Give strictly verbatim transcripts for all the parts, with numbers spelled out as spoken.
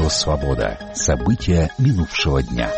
Радио «Свобода». События минувшего дня.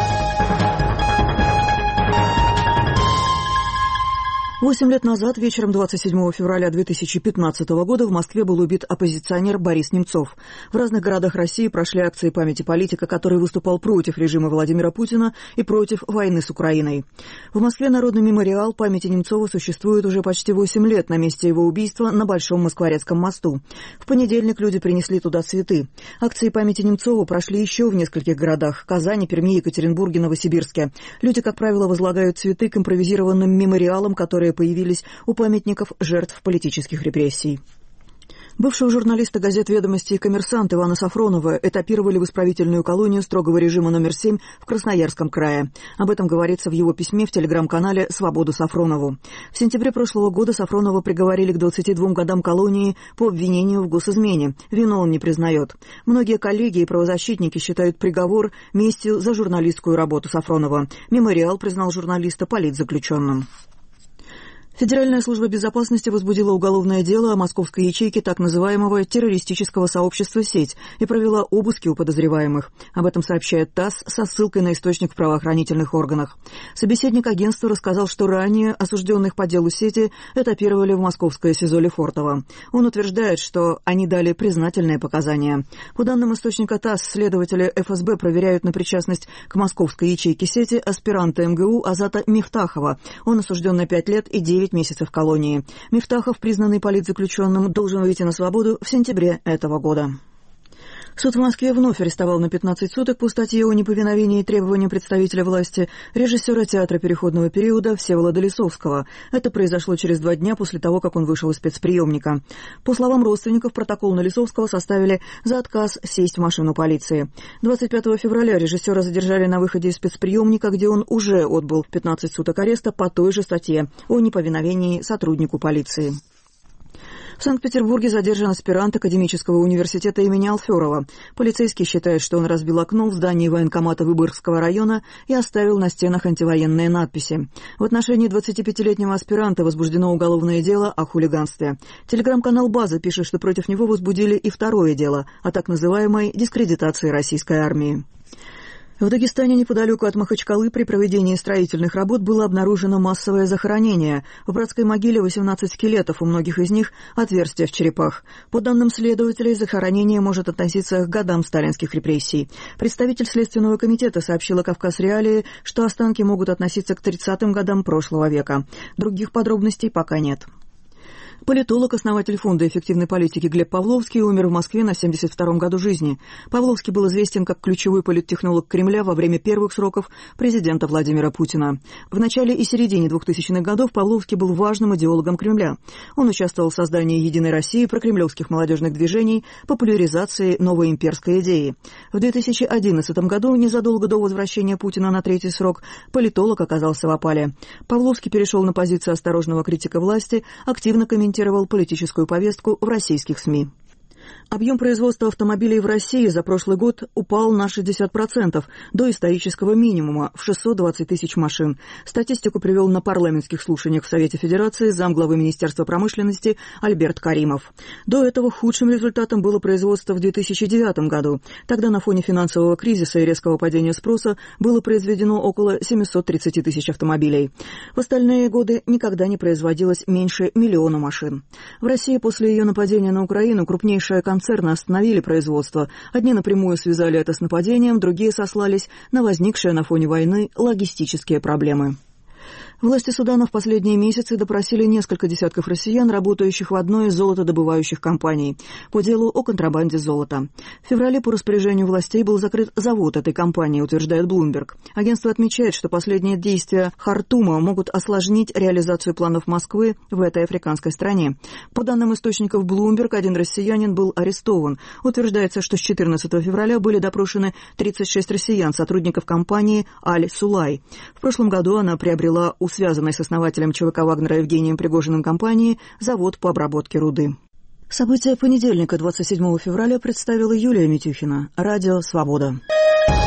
Восемь лет назад, вечером двадцать седьмого февраля две тысячи пятнадцатого года, в Москве был убит оппозиционер Борис Немцов. В разных городах России прошли акции памяти политика, который выступал против режима Владимира Путина и против войны с Украиной. В Москве Народный мемориал памяти Немцова существует уже почти восемь лет на месте его убийства на Большом Москворецком мосту. В понедельник люди принесли туда цветы. Акции памяти Немцова прошли еще в нескольких городах – Казани, Перми, Екатеринбурге, Новосибирске. Люди, как правило, возлагают цветы к импровизированным мемориалам, которые появились у памятников жертв политических репрессий. Бывшего журналиста газет «Ведомости» и «Коммерсант» Ивана Сафронова этапировали в исправительную колонию строгого режима номер семь в Красноярском крае. Об этом говорится в его письме в телеграм-канале «Свободу Сафронову». В сентябре прошлого года Сафронова приговорили к двадцати двум годам колонии по обвинению в госизмене. Вину он не признает. Многие коллеги и правозащитники считают приговор местью за журналистскую работу Сафронова. Мемориал признал журналиста политзаключенным. Федеральная служба безопасности возбудила уголовное дело о московской ячейке так называемого террористического сообщества «Сеть» и провела обыски у подозреваемых. Об этом сообщает ТАСС со ссылкой на источник в правоохранительных органах. Собеседник агентства рассказал, что ранее осужденных по делу «Сети» этапировали в московское СИЗО Лефортово. Он утверждает, что они дали признательные показания. По данным источника ТАСС, следователи эф эс бэ проверяют на причастность к московской ячейке «Сети» аспиранта эм гэ у Азата Мифтахова. Он осужден на пять лет и девять месяцев в колонии. Мифтахов, признанный политзаключенным, должен выйти на свободу в сентябре этого года. Суд в Москве вновь арестовал на пятнадцать суток по статье о неповиновении требованиям представителя власти режиссера театра переходного периода Всеволода Лисовского. Это произошло через два дня после того, как он вышел из спецприемника. По словам родственников, протокол на Лисовского составили за отказ сесть в машину полиции. двадцать пятого февраля режиссера задержали на выходе из спецприемника, где он уже отбыл пятнадцать суток ареста по той же статье о неповиновении сотруднику полиции. В Санкт-Петербурге задержан аспирант Академического университета имени Алферова. Полицейские считают, что он разбил окно в здании военкомата Выборгского района и оставил на стенах антивоенные надписи. В отношении двадцатипятилетнего аспиранта возбуждено уголовное дело о хулиганстве. Телеграм-канал «База» пишет, что против него возбудили и второе дело о так называемой дискредитации российской армии. В Дагестане, неподалеку от Махачкалы, при проведении строительных работ было обнаружено массовое захоронение. В братской могиле восемнадцать скелетов, у многих из них отверстия в черепах. По данным следователей, захоронение может относиться к годам сталинских репрессий. Представитель Следственного комитета сообщила «Кавказ Реалии», что останки могут относиться к тридцатым годам прошлого века. Других подробностей пока нет. Политолог, основатель фонда эффективной политики Глеб Павловский умер в Москве на семьдесят втором году жизни. Павловский был известен как ключевой политтехнолог Кремля во время первых сроков президента Владимира Путина. В начале и середине двухтысячных годов Павловский был важным идеологом Кремля. Он участвовал в создании «Единой России», прокремлевских молодежных движений, популяризации новой имперской идеи. В две тысячи одиннадцатом году, незадолго до возвращения Путина на третий срок, политолог оказался в опале. Павловский перешел на позицию осторожного критика власти, активно комментировал политическую повестку в российских СМИ. Объем производства автомобилей в России за прошлый год упал на шестьдесят процентов до исторического минимума в шестьсот двадцать тысяч машин. Статистику привел на парламентских слушаниях в Совете Федерации замглавы Министерства промышленности Альберт Каримов. До этого худшим результатом было производство в две тысячи девятом году. Тогда на фоне финансового кризиса и резкого падения спроса было произведено около семьсот тридцать тысяч автомобилей. В остальные годы никогда не производилось меньше миллиона машин. В России после ее нападения на Украину крупнейшая концерны остановили производство. Одни напрямую связали это с нападением, другие сослались на возникшие на фоне войны логистические проблемы. Власти Судана в последние месяцы допросили несколько десятков россиян, работающих в одной из золотодобывающих компаний, по делу о контрабанде золота. В феврале по распоряжению властей был закрыт завод этой компании, утверждает Bloomberg. Агентство отмечает, что последние действия Хартума могут осложнить реализацию планов Москвы в этой африканской стране. По данным источников Bloomberg, один россиянин был арестован. Утверждается, что с четырнадцатого февраля были допрошены тридцать шесть россиян, сотрудников компании «Аль-Сулай». В прошлом году она приобрела у связанной с основателем ЧВК Вагнера Евгением Пригожиным компании завод по обработке руды. События понедельника, двадцать седьмого февраля, представила Юлия Митюхина. Радио «Свобода».